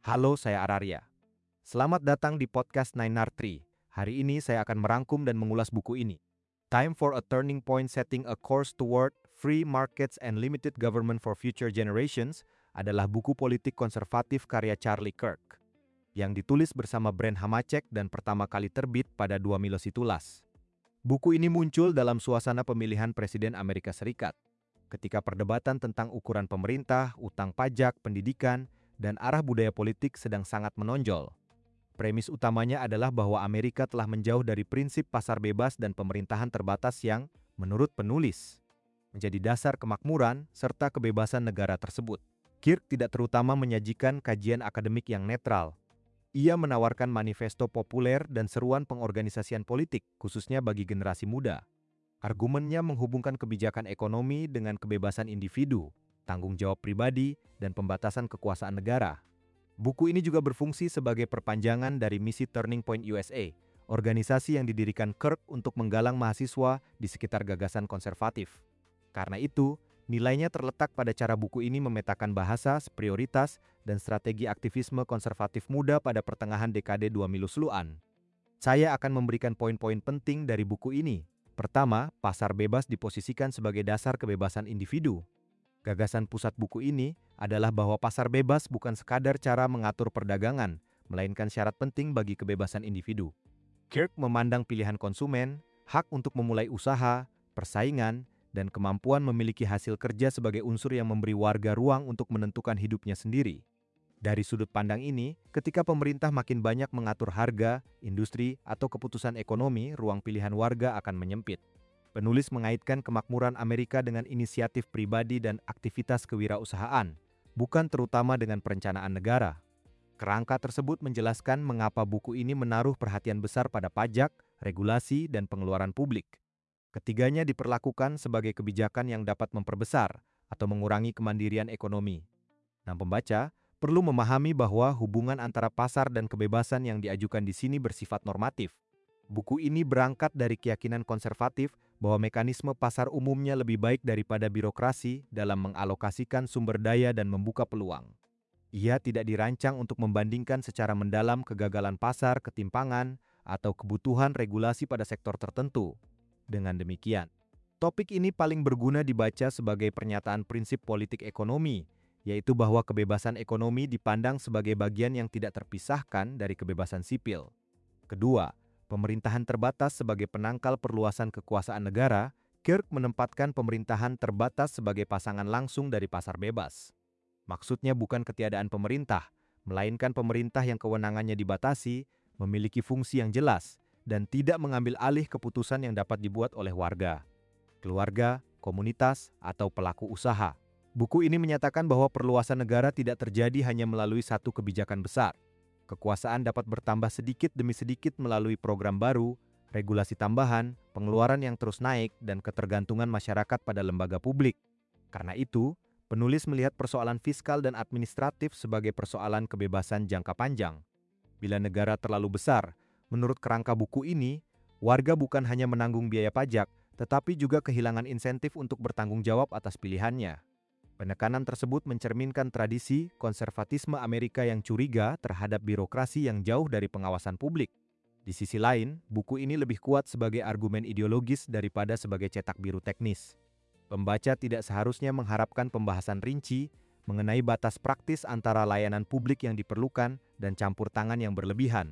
Halo, saya Araria. Selamat datang di podcast 9R3. Hari ini saya akan merangkum dan mengulas buku ini. Time for a Turning Point Setting a Course Toward Free Markets and Limited Government for Future Generations adalah buku politik konservatif karya Charlie Kirk, yang ditulis bersama Brent Hamacek dan pertama kali terbit pada 2011. Buku ini muncul dalam suasana pemilihan Presiden Amerika Serikat, ketika perdebatan tentang ukuran pemerintah, utang pajak, pendidikan, dan arah budaya politik sedang sangat menonjol. Premis utamanya adalah bahwa Amerika telah menjauh dari prinsip pasar bebas dan pemerintahan terbatas yang, menurut penulis, menjadi dasar kemakmuran serta kebebasan negara tersebut. Kirk tidak terutama menyajikan kajian akademik yang netral. Ia menawarkan manifesto populer dan seruan pengorganisasian politik, khususnya bagi generasi muda. Argumennya menghubungkan kebijakan ekonomi dengan kebebasan individu, tanggung jawab pribadi, dan pembatasan kekuasaan negara. Buku ini juga berfungsi sebagai perpanjangan dari misi Turning Point USA, organisasi yang didirikan Kirk untuk menggalang mahasiswa di sekitar gagasan konservatif. Karena itu, nilainya terletak pada cara buku ini memetakan bahasa, prioritas, dan strategi aktivisme konservatif muda pada pertengahan dekade 2010-an. Saya akan memberikan poin-poin penting dari buku ini. Pertama, pasar bebas diposisikan sebagai dasar kebebasan individu. Gagasan pusat buku ini adalah bahwa pasar bebas bukan sekadar cara mengatur perdagangan, melainkan syarat penting bagi kebebasan individu. Kirk memandang pilihan konsumen, hak untuk memulai usaha, persaingan, dan kemampuan memiliki hasil kerja sebagai unsur yang memberi warga ruang untuk menentukan hidupnya sendiri. Dari sudut pandang ini, ketika pemerintah makin banyak mengatur harga, industri, atau keputusan ekonomi, ruang pilihan warga akan menyempit. Penulis mengaitkan kemakmuran Amerika dengan inisiatif pribadi dan aktivitas kewirausahaan, bukan terutama dengan perencanaan negara. Kerangka tersebut menjelaskan mengapa buku ini menaruh perhatian besar pada pajak, regulasi, dan pengeluaran publik. Ketiganya diperlakukan sebagai kebijakan yang dapat memperbesar atau mengurangi kemandirian ekonomi. Nah, pembaca perlu memahami bahwa hubungan antara pasar dan kebebasan yang diajukan di sini bersifat normatif. Buku ini berangkat dari keyakinan konservatif bahwa mekanisme pasar umumnya lebih baik daripada birokrasi dalam mengalokasikan sumber daya dan membuka peluang. Ia tidak dirancang untuk membandingkan secara mendalam kegagalan pasar, ketimpangan, atau kebutuhan regulasi pada sektor tertentu. Dengan demikian, topik ini paling berguna dibaca sebagai pernyataan prinsip politik ekonomi, yaitu bahwa kebebasan ekonomi dipandang sebagai bagian yang tidak terpisahkan dari kebebasan sipil. Kedua, pemerintahan terbatas sebagai penangkal perluasan kekuasaan negara. Kirk menempatkan pemerintahan terbatas sebagai pasangan langsung dari pasar bebas. Maksudnya bukan ketiadaan pemerintah, melainkan pemerintah yang kewenangannya dibatasi, memiliki fungsi yang jelas, dan tidak mengambil alih keputusan yang dapat dibuat oleh warga, keluarga, komunitas, atau pelaku usaha. Buku ini menyatakan bahwa perluasan negara tidak terjadi hanya melalui satu kebijakan besar. Kekuasaan dapat bertambah sedikit demi sedikit melalui program baru, regulasi tambahan, pengeluaran yang terus naik, dan ketergantungan masyarakat pada lembaga publik. Karena itu, penulis melihat persoalan fiskal dan administratif sebagai persoalan kebebasan jangka panjang. Bila negara terlalu besar, menurut kerangka buku ini, warga bukan hanya menanggung biaya pajak, tetapi juga kehilangan insentif untuk bertanggung jawab atas pilihannya. Penekanan tersebut mencerminkan tradisi konservatisme Amerika yang curiga terhadap birokrasi yang jauh dari pengawasan publik. Di sisi lain, buku ini lebih kuat sebagai argumen ideologis daripada sebagai cetak biru teknis. Pembaca tidak seharusnya mengharapkan pembahasan rinci mengenai batas praktis antara layanan publik yang diperlukan dan campur tangan yang berlebihan.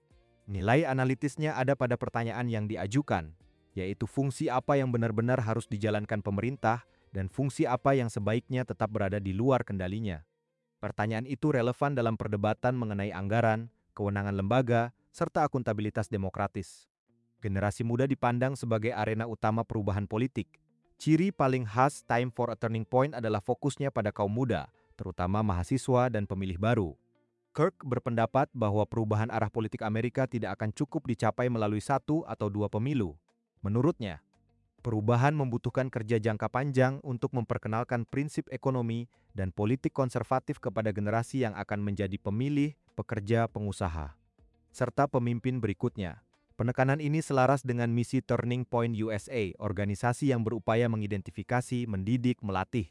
Nilai analitisnya ada pada pertanyaan yang diajukan, yaitu fungsi apa yang benar-benar harus dijalankan pemerintah dan fungsi apa yang sebaiknya tetap berada di luar kendalinya. Pertanyaan itu relevan dalam perdebatan mengenai anggaran, kewenangan lembaga, serta akuntabilitas demokratis. Generasi muda dipandang sebagai arena utama perubahan politik. Ciri paling khas Time for a Turning Point adalah fokusnya pada kaum muda, terutama mahasiswa dan pemilih baru. Kirk berpendapat bahwa perubahan arah politik Amerika tidak akan cukup dicapai melalui satu atau dua pemilu. Menurutnya, perubahan membutuhkan kerja jangka panjang untuk memperkenalkan prinsip ekonomi dan politik konservatif kepada generasi yang akan menjadi pemilih, pekerja, pengusaha, serta pemimpin berikutnya. Penekanan ini selaras dengan misi Turning Point USA, organisasi yang berupaya mengidentifikasi, mendidik, melatih,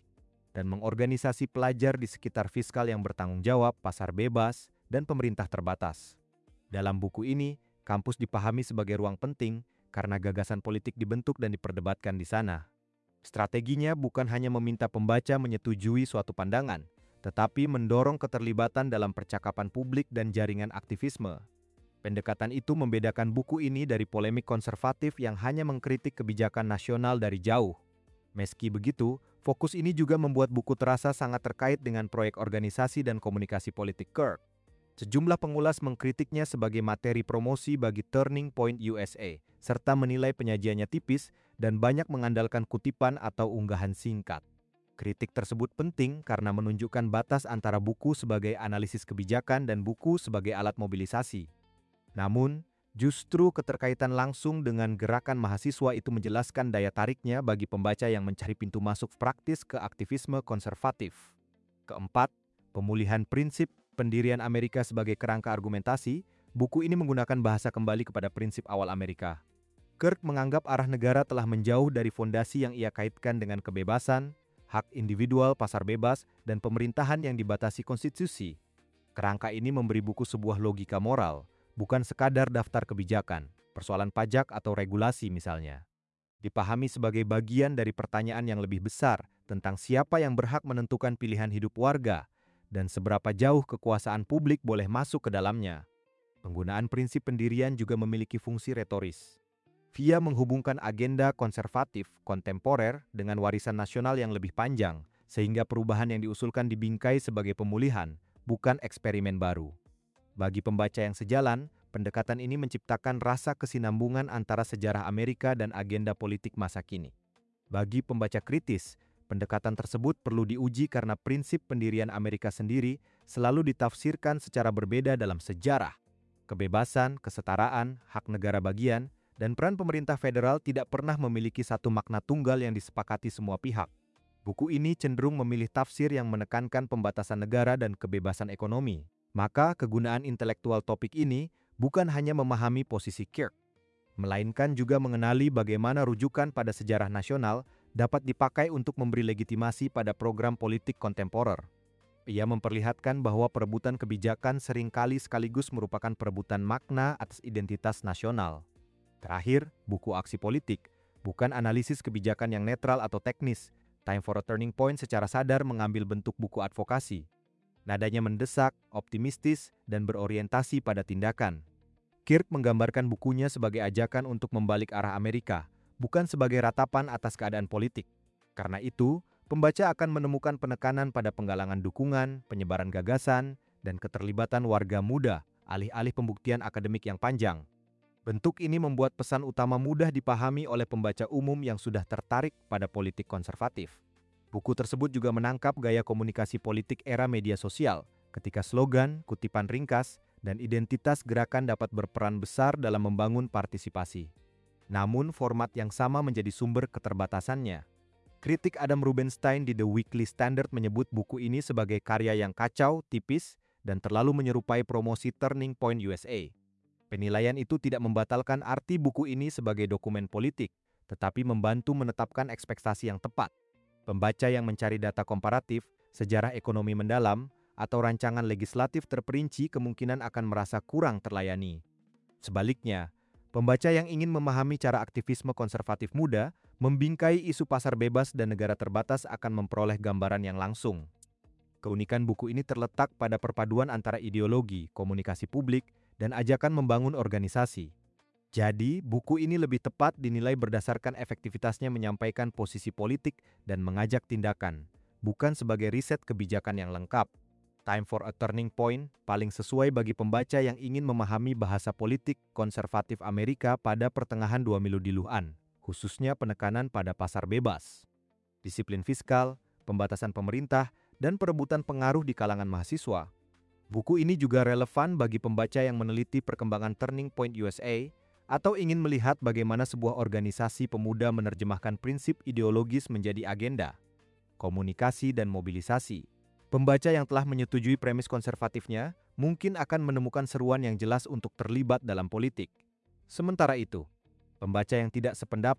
dan mengorganisasi pelajar di sekitar fiskal yang bertanggung jawab, pasar bebas, dan pemerintah terbatas. Dalam buku ini, kampus dipahami sebagai ruang penting karena gagasan politik dibentuk dan diperdebatkan di sana. Strateginya bukan hanya meminta pembaca menyetujui suatu pandangan, tetapi mendorong keterlibatan dalam percakapan publik dan jaringan aktivisme. Pendekatan itu membedakan buku ini dari polemik konservatif yang hanya mengkritik kebijakan nasional dari jauh. Meski begitu, fokus ini juga membuat buku terasa sangat terkait dengan proyek organisasi dan komunikasi politik Kirk. Sejumlah pengulas mengkritiknya sebagai materi promosi bagi Turning Point USA, serta menilai penyajiannya tipis dan banyak mengandalkan kutipan atau unggahan singkat. Kritik tersebut penting karena menunjukkan batas antara buku sebagai analisis kebijakan dan buku sebagai alat mobilisasi. Namun, justru keterkaitan langsung dengan gerakan mahasiswa itu menjelaskan daya tariknya bagi pembaca yang mencari pintu masuk praktis ke aktivisme konservatif. Keempat, pemulihan prinsip pendirian Amerika sebagai kerangka argumentasi. Buku ini menggunakan bahasa kembali kepada prinsip awal Amerika. Kirk menganggap arah negara telah menjauh dari fondasi yang ia kaitkan dengan kebebasan, hak individual, pasar bebas, dan pemerintahan yang dibatasi konstitusi. Kerangka ini memberi buku sebuah logika moral, bukan sekadar daftar kebijakan, persoalan pajak atau regulasi misalnya. Dipahami sebagai bagian dari pertanyaan yang lebih besar tentang siapa yang berhak menentukan pilihan hidup warga dan seberapa jauh kekuasaan publik boleh masuk ke dalamnya. Penggunaan prinsip pendirian juga memiliki fungsi retoris. Via menghubungkan agenda konservatif kontemporer dengan warisan nasional yang lebih panjang, sehingga perubahan yang diusulkan dibingkai sebagai pemulihan, bukan eksperimen baru. Bagi pembaca yang sejalan, pendekatan ini menciptakan rasa kesinambungan antara sejarah Amerika dan agenda politik masa kini. Bagi pembaca kritis, pendekatan tersebut perlu diuji karena prinsip pendirian Amerika sendiri selalu ditafsirkan secara berbeda dalam sejarah. Kebebasan, kesetaraan, hak negara bagian, dan peran pemerintah federal tidak pernah memiliki satu makna tunggal yang disepakati semua pihak. Buku ini cenderung memilih tafsir yang menekankan pembatasan negara dan kebebasan ekonomi. Maka kegunaan intelektual topik ini bukan hanya memahami posisi Kirk, melainkan juga mengenali bagaimana rujukan pada sejarah nasional dapat dipakai untuk memberi legitimasi pada program politik kontemporer. Ia memperlihatkan bahwa perebutan kebijakan seringkali sekaligus merupakan perebutan makna atas identitas nasional. Terakhir, buku Aksi Politik bukan analisis kebijakan yang netral atau teknis. Time for a Turning Point secara sadar mengambil bentuk buku advokasi. Nadanya mendesak, optimistis, dan berorientasi pada tindakan. Kirk menggambarkan bukunya sebagai ajakan untuk membalik arah Amerika, bukan sebagai ratapan atas keadaan politik. Karena itu, pembaca akan menemukan penekanan pada penggalangan dukungan, penyebaran gagasan, dan keterlibatan warga muda, alih-alih pembuktian akademik yang panjang. Bentuk ini membuat pesan utama mudah dipahami oleh pembaca umum yang sudah tertarik pada politik konservatif. Buku tersebut juga menangkap gaya komunikasi politik era media sosial, ketika slogan, kutipan ringkas, dan identitas gerakan dapat berperan besar dalam membangun partisipasi. Namun, format yang sama menjadi sumber keterbatasannya. Kritik Adam Rubenstein di The Weekly Standard menyebut buku ini sebagai karya yang kacau, tipis, dan terlalu menyerupai promosi Turning Point USA. Penilaian itu tidak membatalkan arti buku ini sebagai dokumen politik, tetapi membantu menetapkan ekspektasi yang tepat. Pembaca yang mencari data komparatif, sejarah ekonomi mendalam, atau rancangan legislatif terperinci kemungkinan akan merasa kurang terlayani. Sebaliknya, pembaca yang ingin memahami cara aktivisme konservatif muda, membingkai isu pasar bebas dan negara terbatas akan memperoleh gambaran yang langsung. Keunikan buku ini terletak pada perpaduan antara ideologi, komunikasi publik, dan ajakan membangun organisasi. Jadi, buku ini lebih tepat dinilai berdasarkan efektivitasnya menyampaikan posisi politik dan mengajak tindakan, bukan sebagai riset kebijakan yang lengkap. Time for a Turning Point paling sesuai bagi pembaca yang ingin memahami bahasa politik konservatif Amerika pada pertengahan 2010-an, khususnya penekanan pada pasar bebas, disiplin fiskal, pembatasan pemerintah, dan perebutan pengaruh di kalangan mahasiswa. Buku ini juga relevan bagi pembaca yang meneliti perkembangan Turning Point USA atau ingin melihat bagaimana sebuah organisasi pemuda menerjemahkan prinsip ideologis menjadi agenda, komunikasi, dan mobilisasi. Pembaca yang telah menyetujui premis konservatifnya mungkin akan menemukan seruan yang jelas untuk terlibat dalam politik. Sementara itu, pembaca yang tidak sependapat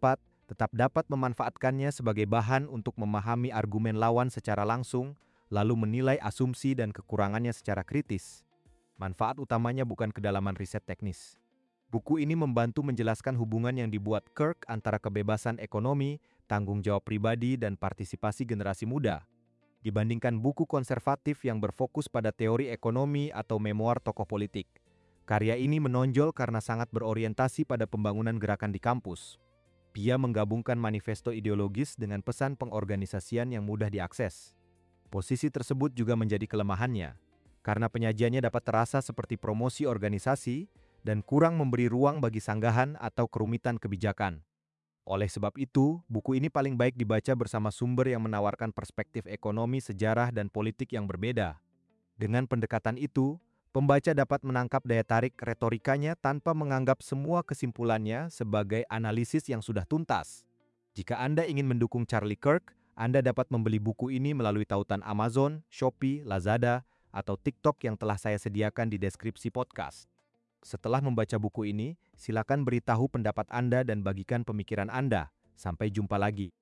tetap dapat memanfaatkannya sebagai bahan untuk memahami argumen lawan secara langsung, lalu menilai asumsi dan kekurangannya secara kritis. Manfaat utamanya bukan kedalaman riset teknis. Buku ini membantu menjelaskan hubungan yang dibuat Kirk antara kebebasan ekonomi, tanggung jawab pribadi, dan partisipasi generasi muda. Dibandingkan buku konservatif yang berfokus pada teori ekonomi atau memoir tokoh politik, karya ini menonjol karena sangat berorientasi pada pembangunan gerakan di kampus. Dia menggabungkan manifesto ideologis dengan pesan pengorganisasian yang mudah diakses. Posisi tersebut juga menjadi kelemahannya, karena penyajiannya dapat terasa seperti promosi organisasi dan kurang memberi ruang bagi sanggahan atau kerumitan kebijakan. Oleh sebab itu, buku ini paling baik dibaca bersama sumber yang menawarkan perspektif ekonomi, sejarah, dan politik yang berbeda. Dengan pendekatan itu, pembaca dapat menangkap daya tarik retorikanya tanpa menganggap semua kesimpulannya sebagai analisis yang sudah tuntas. Jika Anda ingin mendukung Charlie Kirk, Anda dapat membeli buku ini melalui tautan Amazon, Shopee, Lazada, atau TikTok yang telah saya sediakan di deskripsi podcast. Setelah membaca buku ini, silakan beritahu pendapat Anda dan bagikan pemikiran Anda. Sampai jumpa lagi.